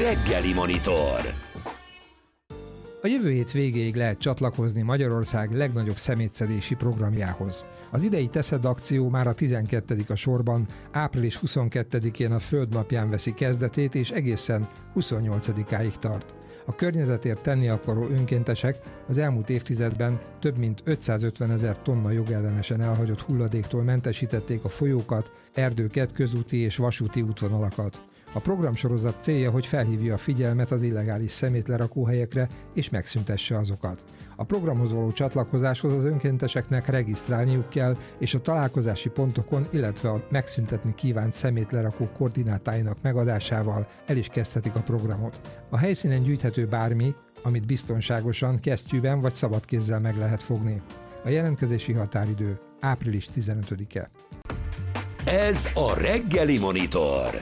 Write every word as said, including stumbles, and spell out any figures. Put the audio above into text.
Reggeli Monitor. A jövő hét végéig lehet csatlakozni Magyarország legnagyobb szemétszedési programjához. Az idei Teszed akció már a tizenkettedik a sorban, április huszonkettedikén a Földnapján veszi kezdetét, és egészen huszonnyolcadikáig tart. A környezetért tenni akaró önkéntesek az elmúlt évtizedben több mint ötszázötvenezer tonna jogellenesen elhagyott hulladéktól mentesítették a folyókat, erdőket, közúti és vasúti útvonalakat. A programsorozat célja, hogy felhívja a figyelmet az illegális szemétlerakóhelyekre és megszüntesse azokat. A programhoz való csatlakozáshoz az önkénteseknek regisztrálniuk kell, és a találkozási pontokon, illetve a megszüntetni kívánt szemétlerakók koordinátáinak megadásával el is kezdhetik a programot. A helyszínen gyűjthető bármi, amit biztonságosan, kesztyűben vagy szabadkézzel meg lehet fogni. A jelentkezési határidő április tizenötödike. Ez a Reggeli Monitor.